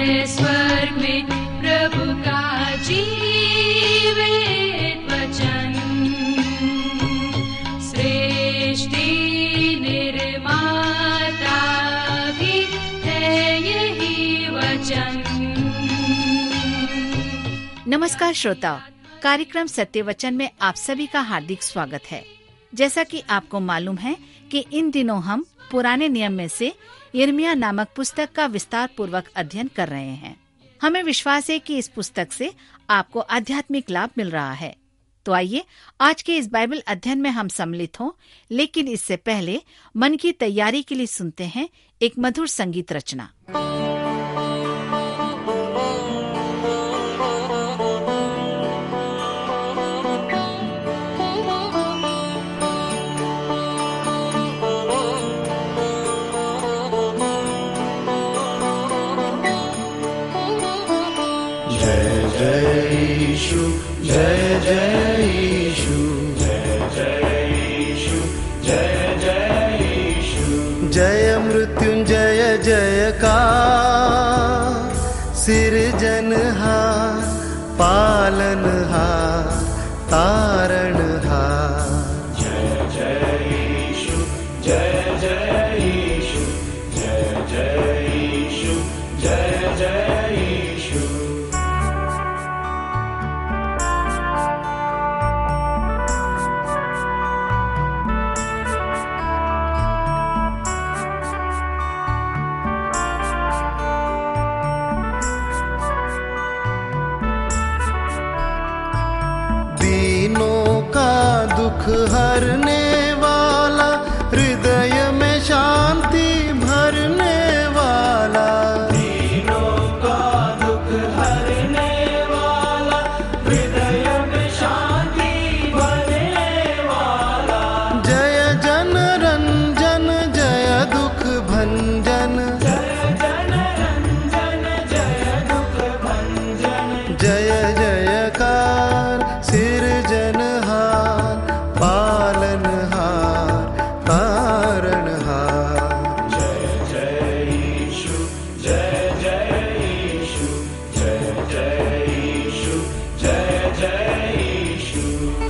है स्वर्ग में प्रभु का जीवित वचन। सृष्टि निर्माता भी है यही वचन। नमस्कार श्रोताओ, कार्यक्रम सत्य वचन में आप सभी का हार्दिक स्वागत है। जैसा कि आपको मालूम है कि इन दिनों हम पुराने नियम में से यिर्मयाह नामक पुस्तक का विस्तार पूर्वक अध्ययन कर रहे हैं। हमें विश्वास है कि इस पुस्तक से आपको आध्यात्मिक लाभ मिल रहा है। तो आइए आज के इस बाइबल अध्ययन में हम सम्मिलित हों, लेकिन इससे पहले मन की तैयारी के लिए सुनते हैं एक मधुर संगीत रचना। जय जय यीशु, जय जय यीशु, जय जय यीशु। जय मृत्युंजय जयकार, सिरजनहार, पालनहार, तारणहार। जय जय यीशु, जय जय यीशु, जय जय यीशु, जय जय यीशु। दुख हरने वाला, हृदय में शांति भरने वाला। दीनों का दुख हरने वाला, हृदय में शांति भरने वाला। जय जन रंजन, जय दुख भंजन, जय जन रंजन, जय दुख भंजन। जय जयकार सिरजनहार, पालनहार, तारणहार। जय जय यीशु, जय जय यीशु, जय जय यीशु, जय जय यीशु।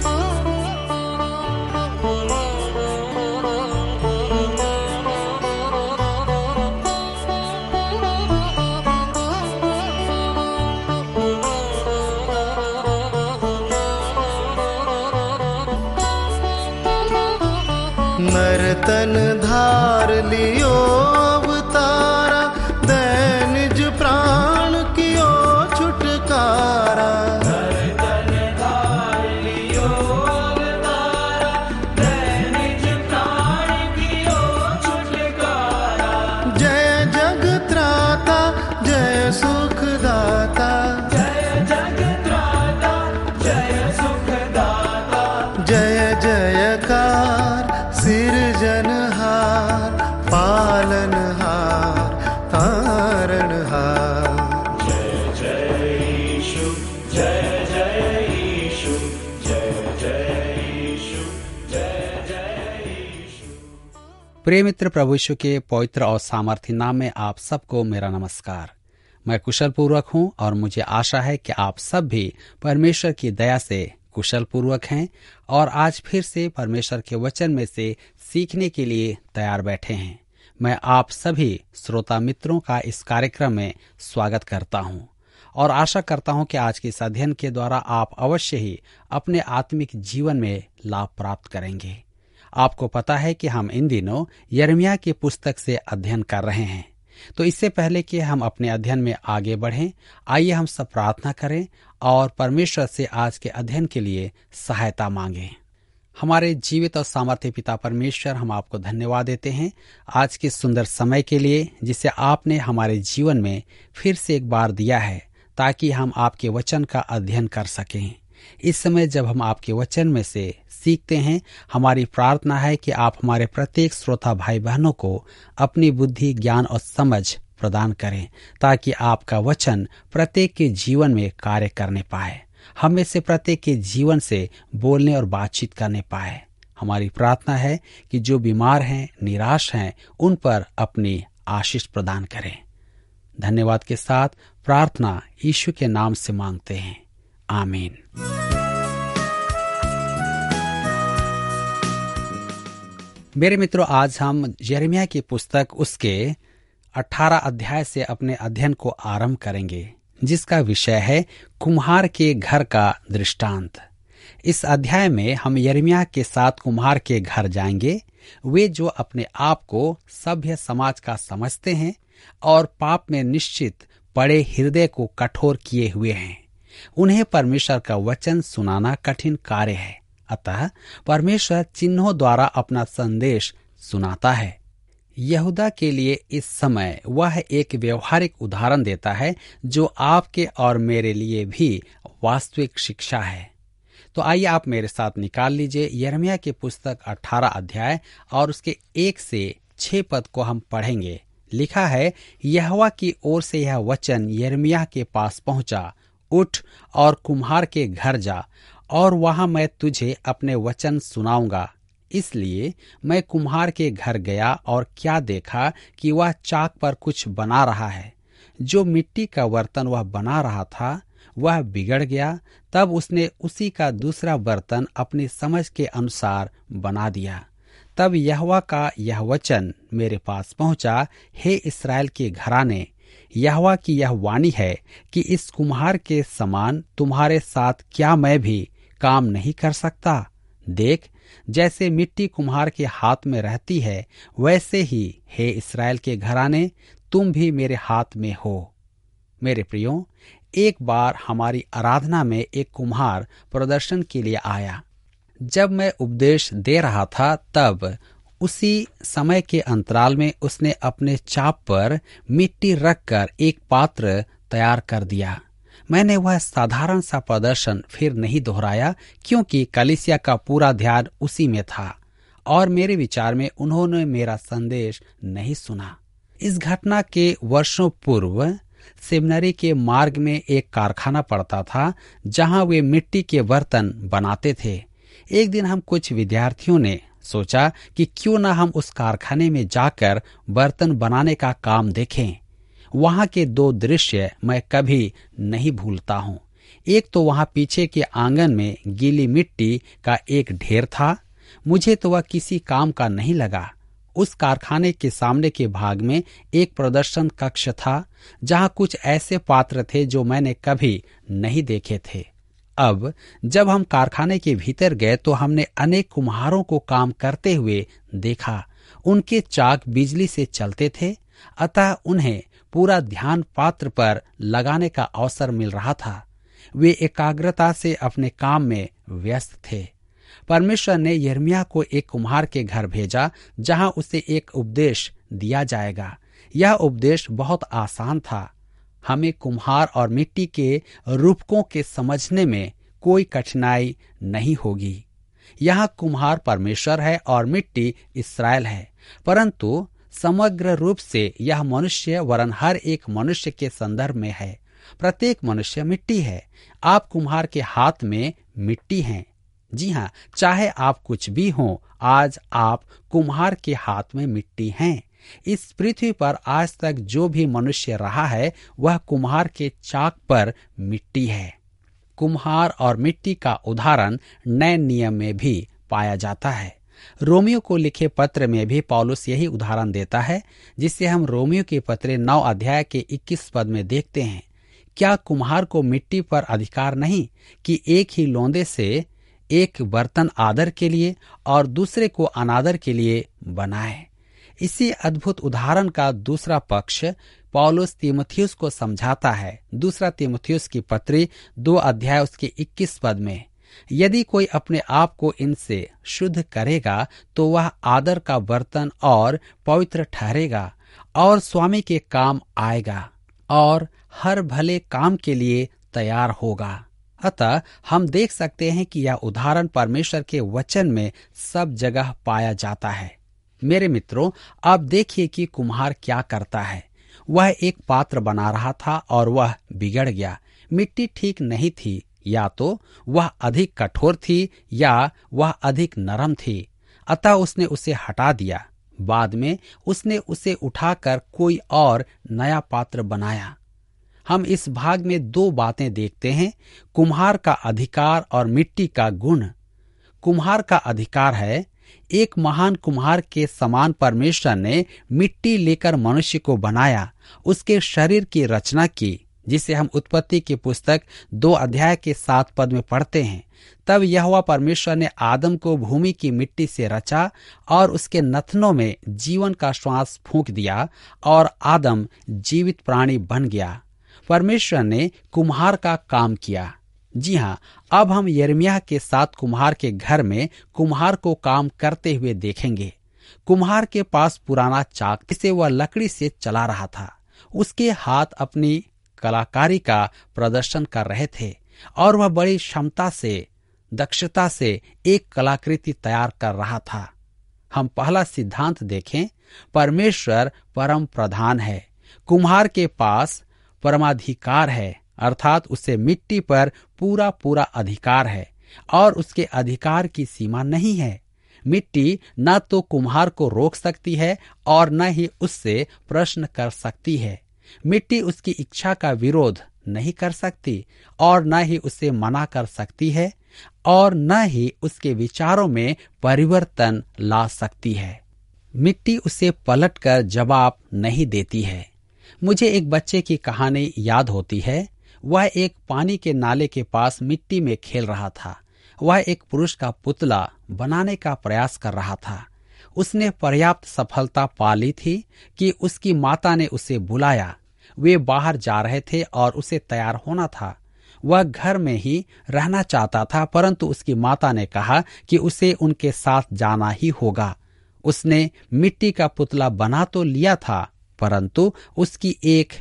नर्तन धार लियो अवतारा, दैनिज प्राण कियो छुटकारा। नर्तन धार लियो अवतारा, दैनिज प्राण कियो छुटकारा। जय जगत्राता, जय सुखदाता, जय जगत्राता, जय सुखदाता। जय जयकार सिरजनहार, पालनहार, तारणहार। जय जय यीशु, जय जय यीशु, जय जय यीशु, जय जय यीशु। प्रिय मित्र, प्रभु यीशु के पवित्र और सामर्थी नाम में आप सबको मेरा नमस्कार। मैं कुशल पूर्वक हूँ और मुझे आशा है कि आप सब भी परमेश्वर की दया से कुशल पूर्वक हैं और आज फिर से परमेश्वर के वचन में से सीखने के लिए तैयार बैठे हैं। मैं आप सभी श्रोता मित्रों का इस कार्यक्रम में स्वागत करता हूं और आशा करता हूं कि आज के इस अध्ययन के द्वारा आप अवश्य ही अपने आत्मिक जीवन में लाभ प्राप्त करेंगे। आपको पता है कि हम इन दिनों यिर्मयाह की पुस्तक से अध्ययन कर रहे हैं। तो इससे पहले कि हम अपने अध्ययन में आगे बढ़ें, आइए हम सब प्रार्थना करें और परमेश्वर से आज के अध्ययन के लिए सहायता मांगें। हमारे जीवित और सामर्थ्य पिता परमेश्वर, हम आपको धन्यवाद देते हैं आज के सुंदर समय के लिए जिसे आपने हमारे जीवन में फिर से एक बार दिया है, ताकि हम आपके वचन का अध्ययन कर सकें। इस समय जब हम आपके वचन में से सीखते हैं, हमारी प्रार्थना है कि आप हमारे प्रत्येक श्रोता भाई बहनों को अपनी बुद्धि, ज्ञान और समझ प्रदान करें, ताकि आपका वचन प्रत्येक के जीवन में कार्य करने पाए, हम में से प्रत्येक के जीवन से बोलने और बातचीत करने पाए। हमारी प्रार्थना है कि जो बीमार हैं, निराश हैं, उन पर अपनी आशीष प्रदान करें। धन्यवाद के साथ प्रार्थना यीशु के नाम से मांगते हैं, आमीन। मेरे मित्रों, आज हम यिर्मयाह की पुस्तक उसके 18 अध्याय से अपने अध्ययन को आरंभ करेंगे, जिसका विषय है कुम्हार के घर का दृष्टांत। इस अध्याय में हम यिर्मयाह के साथ कुम्हार के घर जाएंगे। वे जो अपने आप को सभ्य समाज का समझते हैं और पाप में निश्चित पड़े हृदय को कठोर किए हुए हैं, उन्हें परमेश्वर का वचन सुनाना कठिन कार्य है। अतः परमेश्वर चिन्हों द्वारा अपना संदेश सुनाता है। यहूदा के लिए इस समय वह एक व्यवहारिक उदाहरण देता है जो आपके और मेरे लिए भी वास्तविक शिक्षा है। तो आइए आप मेरे साथ निकाल लीजिए यिर्मयाह की पुस्तक 18 अध्याय और उसके 1 से 6 पद को हम पढ़ेंगे। लिखा है, यहोवा की ओर से यह वचन यिर्मयाह के पास पहुंचा, उठ और कुम्हार के घर जा और वहां मैं तुझे अपने वचन सुनाऊंगा। इसलिए मैं कुम्हार के घर गया और क्या देखा कि वह चाक पर कुछ बना रहा है। जो मिट्टी का बर्तन वह बना रहा था वह बिगड़ गया। तब उसने उसी का दूसरा बर्तन अपनी समझ के अनुसार बना दिया। तब यहोवा का यह वचन मेरे पास पहुंचा, हे इस्राएल के घराने, यहोवा की यह वाणी है कि इस कुम्हार के समान तुम्हारे साथ क्या मैं भी काम नहीं कर सकता? देख, जैसे मिट्टी कुम्हार के हाथ में रहती है, वैसे ही हे इस्राएल के घराने तुम भी मेरे हाथ में हो। मेरे प्रियो, एक बार हमारी आराधना में एक कुम्हार प्रदर्शन के लिए आया। जब मैं उपदेश दे रहा था तब उसी समय के अंतराल में उसने अपने चाप पर मिट्टी रखकर एक पात्र तैयार कर दिया। मैंने वह साधारण सा प्रदर्शन फिर नहीं दोहराया, क्योंकि कलीसिया का पूरा ध्यान उसी में था और मेरे विचार में उन्होंने मेरा संदेश नहीं सुना। इस घटना के वर्षों पूर्व सेमिनरी के मार्ग में एक कारखाना पड़ता था जहां वे मिट्टी के बर्तन बनाते थे। एक दिन हम कुछ विद्यार्थियों ने सोचा कि क्यों न हम उस कारखाने में जाकर बर्तन बनाने का काम देखें। वहां के 2 दृश्य मैं कभी नहीं भूलता हूं। एक तो वहां पीछे के आंगन में गीली मिट्टी का एक ढेर था। मुझे तो वह किसी काम का नहीं लगा। उस कारखाने के सामने के भाग में एक प्रदर्शन कक्ष था जहां कुछ ऐसे पात्र थे जो मैंने कभी नहीं देखे थे। अब जब हम कारखाने के भीतर गए तो हमने अनेक कुम्हारों को काम करते हुए देखा। उनके चाक बिजली से चलते थे, अतः उन्हें पूरा ध्यान पात्र पर लगाने का अवसर मिल रहा था। वे एकाग्रता से अपने काम में व्यस्त थे। परमेश्वर ने यिर्मयाह को एक कुम्हार के घर भेजा जहां उसे एक उपदेश दिया जाएगा। यह उपदेश बहुत आसान था। हमें कुम्हार और मिट्टी के रूपकों के समझने में कोई कठिनाई नहीं होगी। यहाँ कुम्हार परमेश्वर है और मिट्टी इस्राएल है, परंतु समग्र रूप से यह मनुष्य वरन हर एक मनुष्य के संदर्भ में है। प्रत्येक मनुष्य मिट्टी है। आप कुम्हार के हाथ में मिट्टी हैं। जी हाँ, चाहे आप कुछ भी हों, आज आप कुम्हार के हाथ में मिट्टी हैं। इस पृथ्वी पर आज तक जो भी मनुष्य रहा है वह कुम्हार के चाक पर मिट्टी है। कुम्हार और मिट्टी का उदाहरण नए नियम में भी पाया जाता है। रोमियो को लिखे पत्र में भी पौलुस यही उदाहरण देता है, जिसे हम रोमियो के पत्र 9 अध्याय के 21 पद में देखते हैं। क्या कुम्हार को मिट्टी पर अधिकार नहीं कि एक ही लोंदे से एक बर्तन आदर के लिए और दूसरे को अनादर के लिए बनाए? इसी अद्भुत उदाहरण का दूसरा पक्ष पौलुस तीमुथियुस को समझाता है। दूसरा तीमुथियुस की पत्री 2 अध्याय उसके 21 पद में, यदि कोई अपने आप को इनसे शुद्ध करेगा तो वह आदर का बर्तन और पवित्र ठहरेगा और स्वामी के काम आएगा और हर भले काम के लिए तैयार होगा। अतः हम देख सकते हैं कि यह उदाहरण परमेश्वर के वचन में सब जगह पाया जाता है। मेरे मित्रों, अब देखिए कि कुम्हार क्या करता है। वह एक पात्र बना रहा था और वह बिगड़ गया। मिट्टी ठीक नहीं थी, या तो वह अधिक कठोर थी या वह अधिक नरम थी। अतः उसने उसे हटा दिया। बाद में उसने उसे उठाकर कोई और नया पात्र बनाया। हम इस भाग में दो बातें देखते हैं, कुम्हार का अधिकार और मिट्टी का गुण। कुम्हार का अधिकार है, एक महान कुम्हार के समान परमेश्वर ने मिट्टी लेकर मनुष्य को बनाया, उसके शरीर की रचना की, जिसे हम उत्पत्ति की पुस्तक 2 अध्याय के 7 पद में पढ़ते हैं। तब यहोवा परमेश्वर ने आदम को भूमि की मिट्टी से रचा और उसके नथनों में जीवन का श्वास फूंक दिया और आदम जीवित प्राणी बन गया। परमेश्वर ने कुम्हार का काम किया। जी हाँ, अब हम यिर्मयाह के साथ कुम्हार के घर में कुम्हार को काम करते हुए देखेंगे। कुम्हार के पास पुराना चाक जिसे वह लकड़ी से चला रहा था। उसके हाथ अपनी कलाकारी का प्रदर्शन कर रहे थे और वह बड़ी क्षमता से, दक्षता से एक कलाकृति तैयार कर रहा था। हम पहला सिद्धांत देखें, परमेश्वर परम प्रधान है। कुम्हार के पास परमाधिकार है, अर्थात उसे मिट्टी पर पूरा अधिकार है और उसके अधिकार की सीमा नहीं है। मिट्टी न तो कुम्हार को रोक सकती है और न ही उससे प्रश्न कर सकती है। मिट्टी उसकी इच्छा का विरोध नहीं कर सकती और न ही उसे मना कर सकती है और न ही उसके विचारों में परिवर्तन ला सकती है। मिट्टी उसे पलटकर जवाब नहीं देती है। मुझे एक बच्चे की कहानी याद होती है। वह एक पानी के नाले के पास मिट्टी में खेल रहा था। वह एक पुरुष का पुतला बनाने का प्रयास कर रहा था। उसने पर्याप्त सफलता पा ली थी कि उसकी माता ने उसे बुलाया। वे बाहर जा रहे थे और उसे तैयार होना था। वह घर में ही रहना चाहता था, परंतु उसकी माता ने कहा कि उसे उनके साथ जाना ही होगा। उसने मिट्टी का पुतला बना तो लिया था, परंतु उसकी एक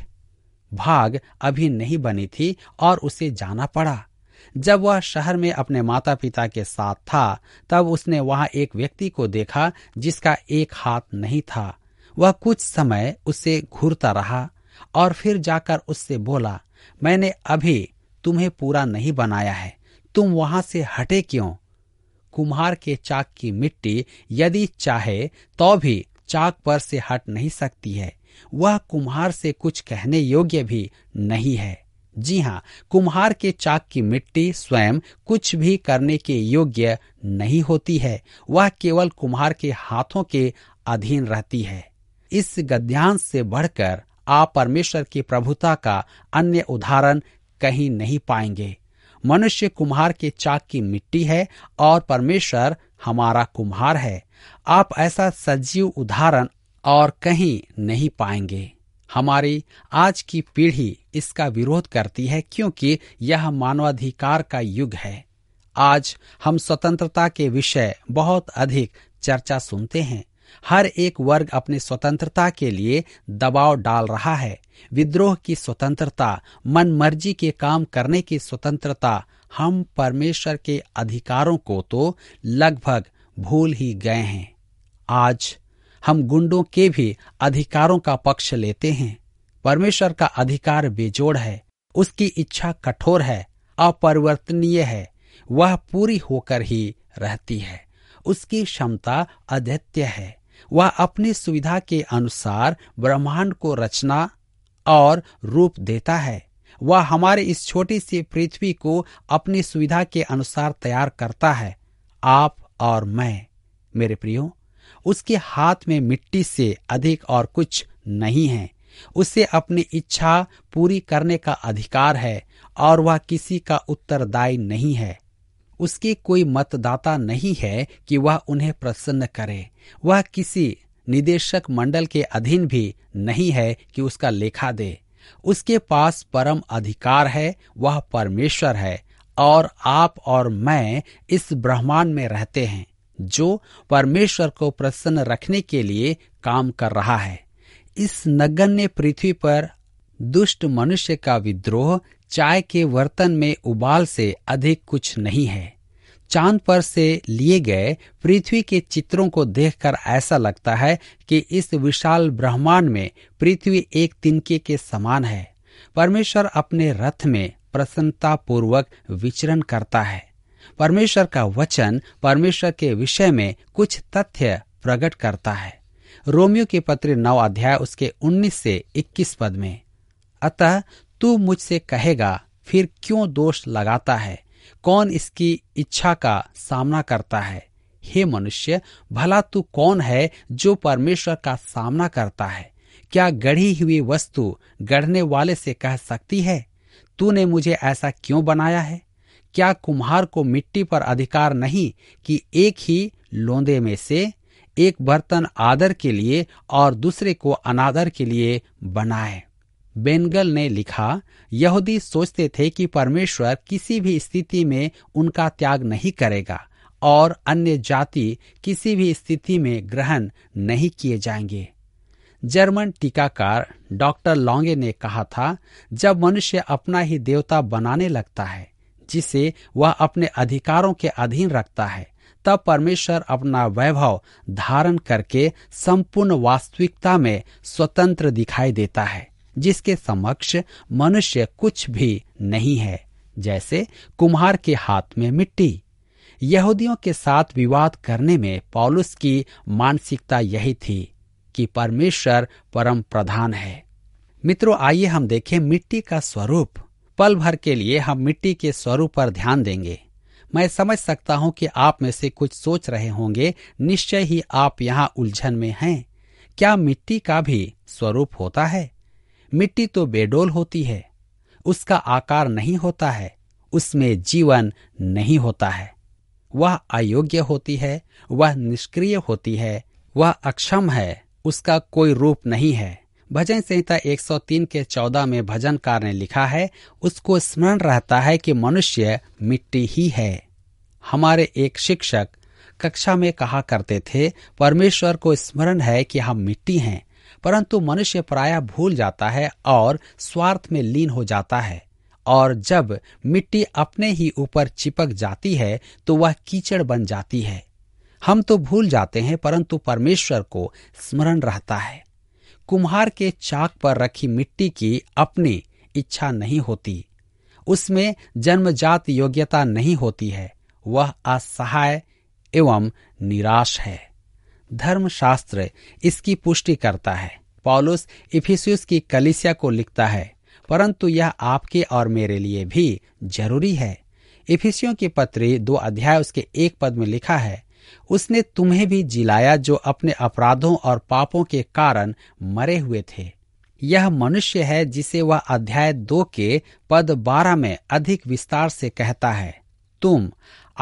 भाग अभी नहीं बनी थी और उसे जाना पड़ा। जब वह शहर में अपने माता पिता के साथ था, तब उसने वहां एक व्यक्ति को देखा जिसका एक हाथ नहीं था। वह कुछ समय उससे घूरता रहा और फिर जाकर उससे बोला, मैंने अभी तुम्हें पूरा नहीं बनाया है, तुम वहां से हटे क्यों? कुम्हार के चाक की मिट्टी यदि चाहे तो भी चाक पर से हट नहीं सकती है। वह कुम्हार से कुछ कहने योग्य भी नहीं है। जी हाँ, कुम्हार के चाक की मिट्टी स्वयं कुछ भी करने के योग्य नहीं होती है। वह केवल कुम्हार के हाथों के अधीन रहती है। इस गद्यांश से बढ़कर आप परमेश्वर की प्रभुता का अन्य उदाहरण कहीं नहीं पाएंगे। मनुष्य कुम्हार के चाक की मिट्टी है और परमेश्वर हमारा कुम्हार है। आप ऐसा सजीव उदाहरण और कहीं नहीं पाएंगे। हमारी आज की पीढ़ी इसका विरोध करती है क्योंकि यह मानवाधिकार का युग है। आज हम स्वतंत्रता के विषय बहुत अधिक चर्चा सुनते हैं। हर एक वर्ग अपनी स्वतंत्रता के लिए दबाव डाल रहा है। विद्रोह की स्वतंत्रता, मनमर्जी के काम करने की स्वतंत्रता। हम परमेश्वर के अधिकारों को तो लगभग भूल ही गए हैं। आज हम गुंडों के भी अधिकारों का पक्ष लेते हैं। परमेश्वर का अधिकार बेजोड़ है, उसकी इच्छा कठोर है, अपरिवर्तनीय है, वह पूरी होकर ही रहती है। उसकी क्षमता अद्वितीय है। वह अपनी सुविधा के अनुसार ब्रह्मांड को रचना और रूप देता है। वह हमारे इस छोटी सी पृथ्वी को अपनी सुविधा के अनुसार तैयार करता है। आप और मैं, मेरे प्रियो, उसके हाथ में मिट्टी से अधिक और कुछ नहीं है। उसे अपनी इच्छा पूरी करने का अधिकार है और वह किसी का उत्तरदायी नहीं है। उसके कोई मतदाता नहीं है कि वह उन्हें प्रसन्न करे। वह किसी निदेशक मंडल के अधीन भी नहीं है कि उसका लेखा दे। उसके पास परम अधिकार है। वह परमेश्वर है और आप और मैं इस ब्रह्मांड में रहते हैं जो परमेश्वर को प्रसन्न रखने के लिए काम कर रहा है। इस नगण्य पृथ्वी पर दुष्ट मनुष्य का विद्रोह चाय के बर्तन में उबाल से अधिक कुछ नहीं है। चांद पर से लिए गए पृथ्वी के चित्रों को देखकर ऐसा लगता है कि इस विशाल ब्रह्मांड में पृथ्वी एक तिनके के समान है। परमेश्वर अपने रथ में प्रसन्नता पूर्वक विचरण करता है। परमेश्वर का वचन परमेश्वर के विषय में कुछ तथ्य प्रकट करता है। रोमियो के पत्र 9 अध्याय उसके 19 से 21 पद में, अतः तू मुझसे कहेगा, फिर क्यों दोष लगाता है? कौन इसकी इच्छा का सामना करता है? हे मनुष्य, भला तू कौन है जो परमेश्वर का सामना करता है? क्या गढ़ी हुई वस्तु गढ़ने वाले से कह सकती है, तूने मुझे ऐसा क्यों बनाया है? क्या कुम्हार को मिट्टी पर अधिकार नहीं कि एक ही लोंदे में से एक बर्तन आदर के लिए और दूसरे को अनादर के लिए बनाए? बेनगल ने लिखा, यहूदी सोचते थे कि परमेश्वर किसी भी स्थिति में उनका त्याग नहीं करेगा और अन्य जाति किसी भी स्थिति में ग्रहण नहीं किए जाएंगे। जर्मन टीकाकार डॉक्टर लॉन्गे ने कहा था, जब मनुष्य अपना ही देवता बनाने लगता है जिसे वह अपने अधिकारों के अधीन रखता है, तब परमेश्वर अपना वैभव धारण करके संपूर्ण वास्तविकता में स्वतंत्र दिखाई देता है, जिसके समक्ष मनुष्य कुछ भी नहीं है, जैसे कुम्हार के हाथ में मिट्टी। यहूदियों के साथ विवाद करने में पौलुस की मानसिकता यही थी कि परमेश्वर परम प्रधान है। मित्रों, आइए हम देखें मिट्टी का स्वरूप। पल भर के लिए हम मिट्टी के स्वरूप पर ध्यान देंगे। मैं समझ सकता हूं कि आप में से कुछ सोच रहे होंगे, निश्चय ही आप यहाँ उलझन में हैं। क्या मिट्टी का भी स्वरूप होता है? मिट्टी तो बेडोल होती है, उसका आकार नहीं होता है, उसमें जीवन नहीं होता है, वह अयोग्य होती है, वह निष्क्रिय होती है, वह अक्षम है, उसका कोई रूप नहीं है। भजन संहिता 103 के 14 में भजनकार ने लिखा है, उसको स्मरण रहता है कि मनुष्य मिट्टी ही है। हमारे एक शिक्षक कक्षा में कहा करते थे, परमेश्वर को स्मरण है कि हम मिट्टी हैं, परंतु मनुष्य प्रायः भूल जाता है और स्वार्थ में लीन हो जाता है, और जब मिट्टी अपने ही ऊपर चिपक जाती है तो वह कीचड़ बन जाती है। हम तो भूल जाते हैं, परंतु परमेश्वर को स्मरण रहता है। कुम्हार के चाक पर रखी मिट्टी की अपनी इच्छा नहीं होती, उसमें जन्मजात योग्यता नहीं होती है, वह असहाय एवं निराश है। धर्मशास्त्र इसकी पुष्टि करता है। पौलुस इफिसियुस की कलीसिया को लिखता है, परंतु यह आपके और मेरे लिए भी जरूरी है। इफिसियों की पत्री 2 अध्याय उसके 1 पद में लिखा है, उसने तुम्हें भी जिलाया जो अपने अपराधों और पापों के कारण मरे हुए थे। यह मनुष्य है जिसे वह अध्याय 2 के पद 12 में अधिक विस्तार से कहता है, तुम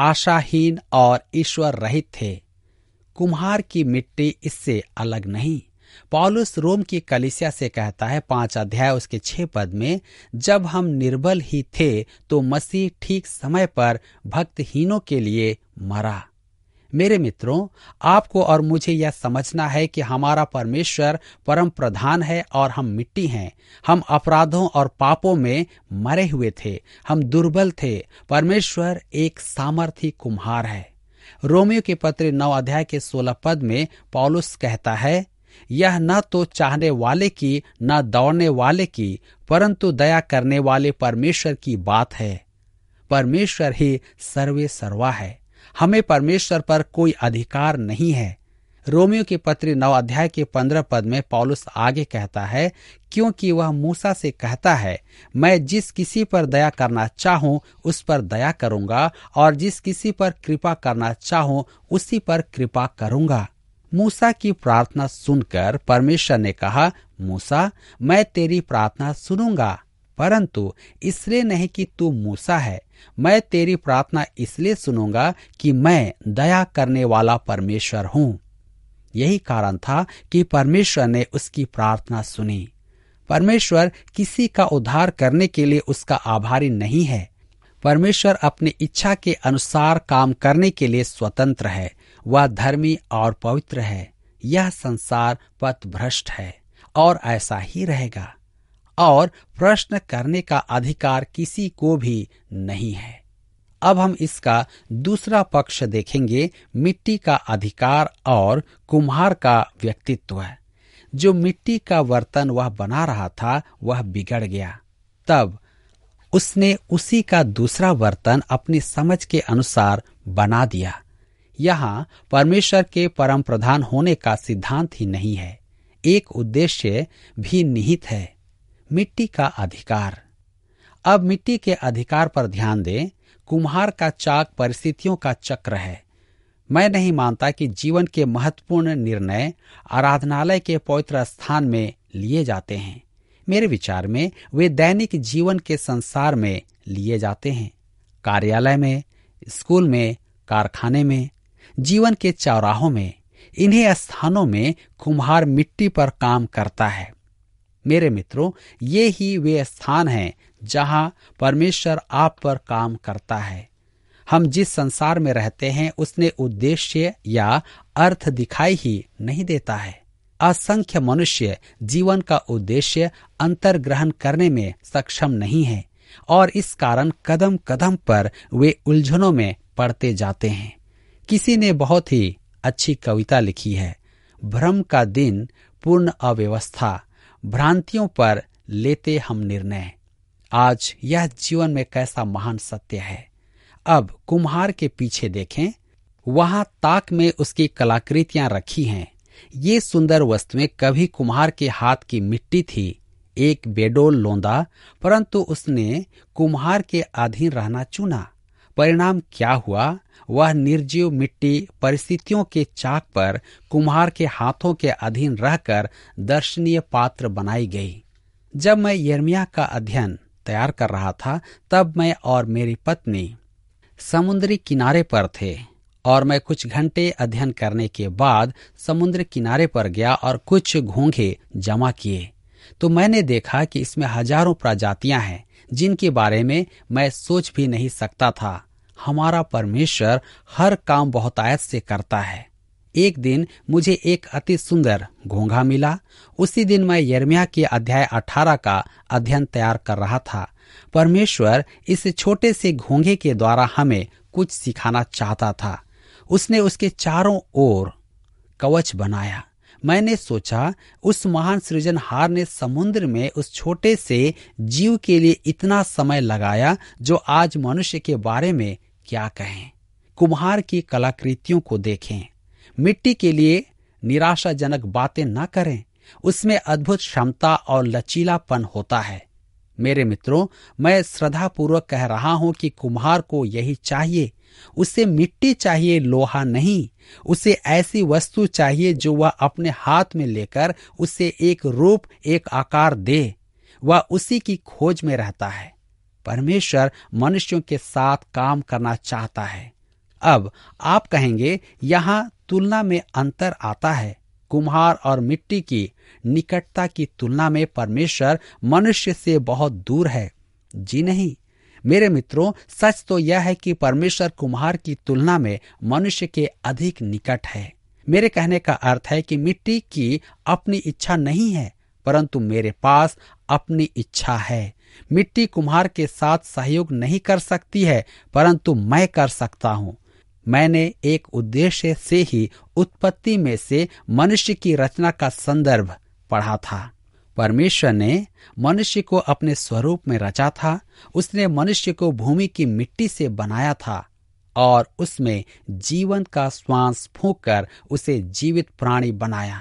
आशाहीन और ईश्वर रहित थे। कुम्हार की मिट्टी इससे अलग नहीं। पौलुस रोम की कलीसिया से कहता है 5 अध्याय उसके 6 पद में, जब हम निर्बल ही थे तो मसीह ठीक समय पर भक्तहीनों के लिए मरा। मेरे मित्रों, आपको और मुझे यह समझना है कि हमारा परमेश्वर परम प्रधान है और हम मिट्टी हैं। हम अपराधों और पापों में मरे हुए थे, हम दुर्बल थे। परमेश्वर एक सामर्थी कुम्हार है। रोमियो के पत्र 9 अध्याय के 16 पद में पौलुस कहता है, यह न तो चाहने वाले की न दौड़ने वाले की, परंतु दया करने वाले परमेश्वर की बात है। परमेश्वर ही सर्वे सर्वा है, हमें परमेश्वर पर कोई अधिकार नहीं है। रोमियो के पत्र 9 अध्याय के 15 पद में पौलुस आगे कहता है, क्योंकि वह मूसा से कहता है, मैं जिस किसी पर दया करना चाहूं उस पर दया करूंगा और जिस किसी पर कृपा करना चाहूं उसी पर कृपा करूंगा। मूसा की प्रार्थना सुनकर परमेश्वर ने कहा, मूसा, मैं तेरी प्रार्थना सुनूंगा, परंतु इसलिए नहीं कि तू मूसा है, मैं तेरी प्रार्थना इसलिए सुनूंगा कि मैं दया करने वाला परमेश्वर हूं। यही कारण था कि परमेश्वर ने उसकी प्रार्थना सुनी। परमेश्वर किसी का उद्धार करने के लिए उसका आभारी नहीं है। परमेश्वर अपनी इच्छा के अनुसार काम करने के लिए स्वतंत्र है। वह धर्मी और पवित्र है। यह संसार पथभ्रष्ट है और ऐसा ही रहेगा, और प्रश्न करने का अधिकार किसी को भी नहीं है। अब हम इसका दूसरा पक्ष देखेंगे, मिट्टी का अधिकार और कुम्हार का व्यक्तित्व। जो मिट्टी का बर्तन वह बना रहा था वह बिगड़ गया, तब उसने उसी का दूसरा बर्तन अपनी समझ के अनुसार बना दिया। यहाँ परमेश्वर के परम प्रधान होने का सिद्धांत ही नहीं है, एक उद्देश्य भी निहित है, मिट्टी का अधिकार। अब मिट्टी के अधिकार पर ध्यान दें। कुम्हार का चाक परिस्थितियों का चक्र है। मैं नहीं मानता कि जीवन के महत्वपूर्ण निर्णय आराधनालय के पवित्र स्थान में लिए जाते हैं। मेरे विचार में वे दैनिक जीवन के संसार में लिए जाते हैं, कार्यालय में, स्कूल में, कारखाने में, जीवन के चौराहों में। इन्हीं स्थानों में कुम्हार मिट्टी पर काम करता है। मेरे मित्रों, ये ही वे स्थान हैं जहां परमेश्वर आप पर काम करता है। हम जिस संसार में रहते हैं उसने उद्देश्य या अर्थ दिखाई ही नहीं देता है। असंख्य मनुष्य जीवन का उद्देश्य अंतर्ग्रहण करने में सक्षम नहीं है और इस कारण कदम कदम पर वे उलझनों में पड़ते जाते हैं। किसी ने बहुत ही अच्छी कविता लिखी है, भ्रम का दिन, पूर्ण अव्यवस्था, भ्रांतियों पर लेते हम निर्णय। आज यह जीवन में कैसा महान सत्य है। अब कुम्हार के पीछे देखें, वहां ताक में उसकी कलाकृतियां रखी हैं। ये सुंदर वस्तुएं कभी कुम्हार के हाथ की मिट्टी थी, एक बेडोल लोंदा, परंतु उसने कुम्हार के अधीन रहना चुना। परिणाम क्या हुआ? वह निर्जीव मिट्टी परिस्थितियों के चाक पर कुम्हार के हाथों के अधीन रहकर दर्शनीय पात्र बनाई गई। जब मैं यिर्मयाह का अध्ययन तैयार कर रहा था, तब मैं और मेरी पत्नी समुद्री किनारे पर थे और मैं कुछ घंटे अध्ययन करने के बाद समुद्र किनारे पर गया और कुछ घोंघे जमा किए। तो मैंने देखा कि इसमें हजारों प्रजातियां हैं जिनके बारे में मैं सोच भी नहीं सकता था। हमारा परमेश्वर हर काम बहुतायत से करता है। एक दिन मुझे एक अति सुंदर घोंघा मिला। उसी दिन मैं यिर्मयाह के अध्याय 18 का अध्ययन तैयार कर रहा था। परमेश्वर इस छोटे से घोंघे के द्वारा हमें कुछ सिखाना चाहता था। उसने उसके चारों ओर कवच बनाया। मैंने सोचा, उस महान सृजनहार ने समुद्र में उस छोटे से जीव के लिए इतना समय लगाया, जो आज मनुष्य के बारे में क्या कहें। कुम्हार की कलाकृतियों को देखें। मिट्टी के लिए निराशाजनक बातें न करें, उसमें अद्भुत क्षमता और लचीलापन होता है। मेरे मित्रों, मैं श्रद्धापूर्वक कह रहा हूं कि कुम्हार को यही चाहिए। उसे मिट्टी चाहिए, लोहा नहीं। उसे ऐसी वस्तु चाहिए जो वह अपने हाथ में लेकर उसे एक रूप, एक आकार दे। वह उसी की खोज में रहता है। परमेश्वर मनुष्यों के साथ काम करना चाहता है। अब आप कहेंगे, यहाँ तुलना में अंतर आता है। कुम्हार और मिट्टी की निकटता की तुलना में परमेश्वर मनुष्य से बहुत दूर है। जी नहीं मेरे मित्रों, सच तो यह है कि परमेश्वर कुम्हार की तुलना में मनुष्य के अधिक निकट है। मेरे कहने का अर्थ है कि मिट्टी की अपनी इच्छा नहीं है, परंतु मेरे पास अपनी इच्छा है। मिट्टी कुम्हार के साथ सहयोग नहीं कर सकती है, परंतु मैं कर सकता हूँ। मैंने एक उद्देश्य से ही उत्पत्ति में से मनुष्य की रचना का संदर्भ पढ़ा था। परमेश्वर ने मनुष्य को अपने स्वरूप में रचा था। उसने मनुष्य को भूमि की मिट्टी से बनाया था और उसमें जीवन का श्वास फूंककर उसे जीवित प्राणी बनाया।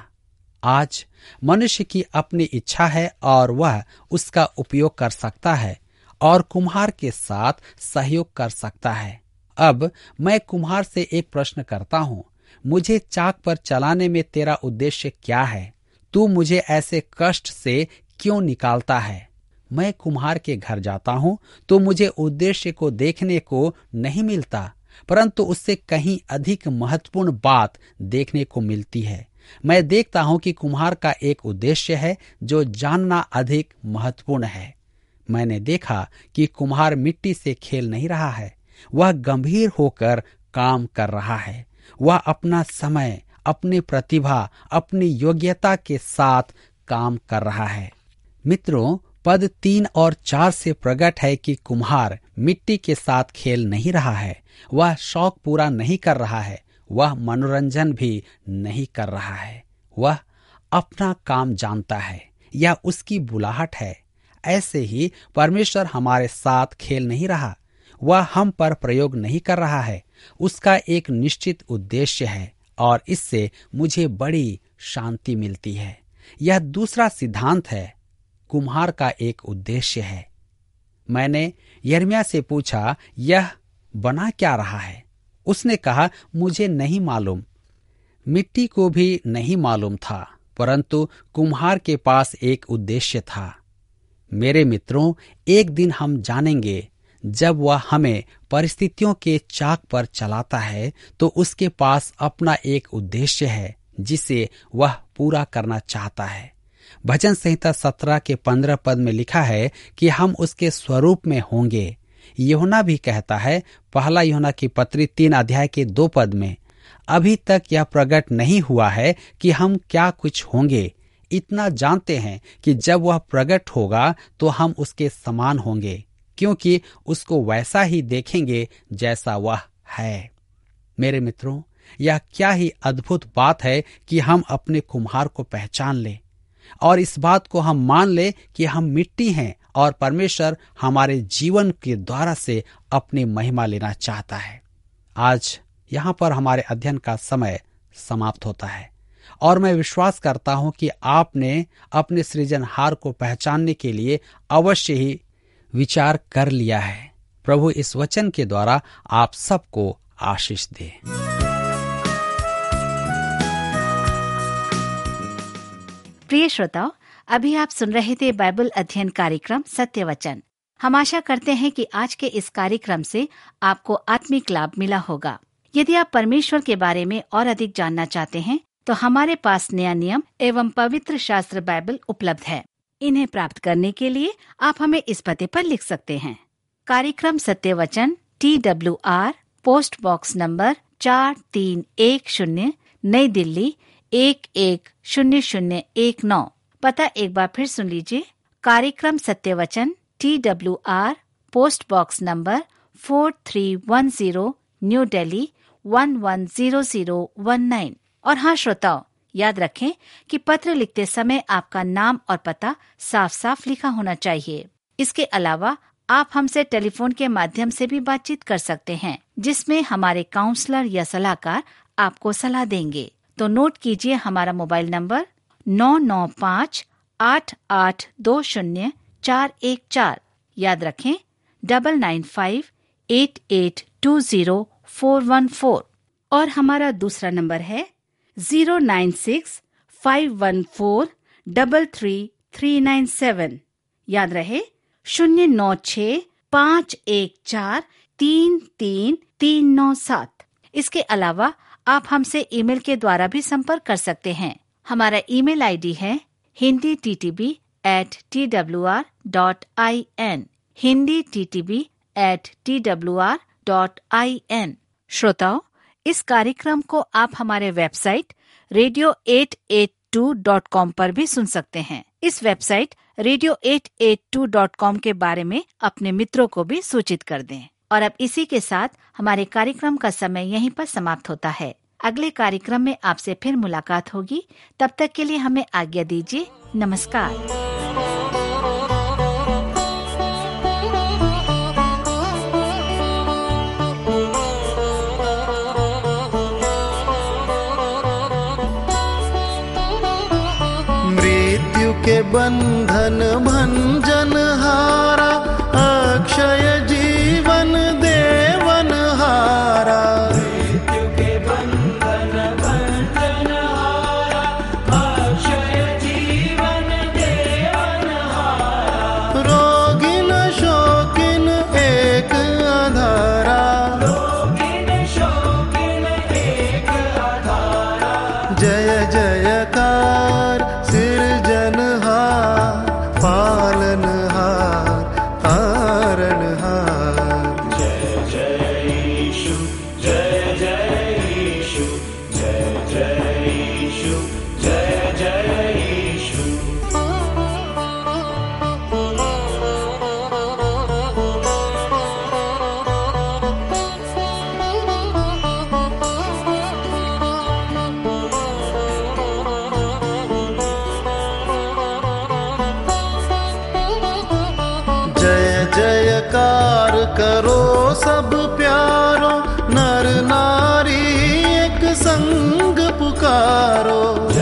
आज मनुष्य की अपनी इच्छा है और वह उसका उपयोग कर सकता है और कुम्हार के साथ सहयोग कर सकता है। अब मैं कुम्हार से एक प्रश्न करता हूँ, मुझे चाक पर चलाने में तेरा उद्देश्य क्या है? तू मुझे ऐसे कष्ट से क्यों निकालता है? मैं कुम्हार के घर जाता हूँ तो मुझे उद्देश्य को देखने को नहीं मिलता, परंतु उससे कहीं अधिक महत्वपूर्ण बात देखने को मिलती है। मैं देखता हूँ कि कुम्हार का एक उद्देश्य है जो जानना अधिक महत्वपूर्ण है। मैंने देखा कि कुम्हार मिट्टी से खेल नहीं रहा है, वह गंभीर होकर काम कर रहा है। वह अपना समय, अपनी प्रतिभा, अपनी योग्यता के साथ काम कर रहा है। मित्रों, पद 3 और 4 से प्रकट है कि कुम्हार मिट्टी के साथ खेल नहीं रहा है। वह शौक पूरा नहीं कर रहा है, वह मनोरंजन भी नहीं कर रहा है। वह अपना काम जानता है, यह उसकी बुलाहट है। ऐसे ही परमेश्वर हमारे साथ खेल नहीं रहा, वह हम पर प्रयोग नहीं कर रहा है। उसका एक निश्चित उद्देश्य है और इससे मुझे बड़ी शांति मिलती है। यह दूसरा सिद्धांत है। कुम्हार का एक उद्देश्य है। मैंने यिर्मयाह से पूछा, यह बना क्या रहा है? उसने कहा, मुझे नहीं मालूम। मिट्टी को भी नहीं मालूम था, परंतु कुम्हार के पास एक उद्देश्य था। मेरे मित्रों, एक दिन हम जानेंगे, जब वह हमें परिस्थितियों के चाक पर चलाता है तो उसके पास अपना एक उद्देश्य है जिसे वह पूरा करना चाहता है। भजन संहिता 17 के 15 पद में लिखा है कि हम उसके स्वरूप में होंगे। यूहन्ना भी कहता है, पहला यूहन्ना की पत्री 3 अध्याय के 2 पद में, अभी तक यह प्रकट नहीं हुआ है कि हम क्या कुछ होंगे। इतना जानते हैं कि जब वह प्रकट होगा तो हम उसके समान होंगे, क्योंकि उसको वैसा ही देखेंगे जैसा वह है। मेरे मित्रों, यह क्या ही अद्भुत बात है कि हम अपने कुम्हार को पहचान लें और इस बात को हम मान लें कि हम मिट्टी हैं और परमेश्वर हमारे जीवन के द्वारा से अपनी महिमा लेना चाहता है। आज यहाँ पर हमारे अध्ययन का समय समाप्त होता है और मैं विश्वास करता हूँ कि आपने अपने सृजनहार को पहचानने के लिए अवश्य ही विचार कर लिया है। प्रभु इस वचन के द्वारा आप सबको आशीष दे। प्रिय श्रोताओ, अभी आप सुन रहे थे बाइबल अध्ययन कार्यक्रम सत्य वचन। हम आशा करते हैं कि आज के इस कार्यक्रम से आपको आत्मिक लाभ मिला होगा। यदि आप परमेश्वर के बारे में और अधिक जानना चाहते हैं तो हमारे पास नया नियम एवं पवित्र शास्त्र बाइबल उपलब्ध है। इन्हें प्राप्त करने के लिए आप हमें इस पते पर लिख सकते हैं। कार्यक्रम Satya Vachan, TWR, post box number 4310, नई दिल्ली 110019। पता एक बार फिर सुन लीजिए। कार्यक्रम Satya Vachan, TWR, post box number 4310, New Delhi 110019। और हाँ श्रोताओ, याद रखें कि पत्र लिखते समय आपका नाम और पता साफ साफ लिखा होना चाहिए। इसके अलावा आप हमसे टेलीफोन के माध्यम से भी बातचीत कर सकते हैं, जिसमें हमारे काउंसलर या सलाहकार आपको सलाह देंगे। तो नोट कीजिए हमारा मोबाइल नंबर 9958820414। याद रखें 9958820414। और हमारा दूसरा नंबर है 09651433397। याद रहे 09651433397। इसके अलावा आप हमसे ईमेल के द्वारा भी संपर्क कर सकते हैं। हमारा ईमेल आईडी है hinditb@twr.in, hinditb@twr.in। श्रोताओ, इस कार्यक्रम को आप हमारे वेबसाइट radio882.com पर भी सुन सकते हैं। इस वेबसाइट radio882.com के बारे में अपने मित्रों को भी सूचित कर दें। और अब इसी के साथ हमारे कार्यक्रम का समय यहीं पर समाप्त होता है। अगले कार्यक्रम में आपसे फिर मुलाकात होगी। तब तक के लिए हमें आज्ञा दीजिए। नमस्कार। मृत्यु के बंधन भंजन हारा, अक्षय जीवन देवन हारा। मृत्यु के बंधन भंजन हारा, अक्षय जीवन देवन हारा। रोगिन शोकिन एक आधारा, रोगिन शोकिन एक आधारा। जय जयकार सिरजनहार, पालनहार, तारणहार। जय जय यीशु, जय जय यीशु, जय जय यीशु, जय जय यीशु। जयकार करो सब प्यारो, नर नारी एक संग पुकारो।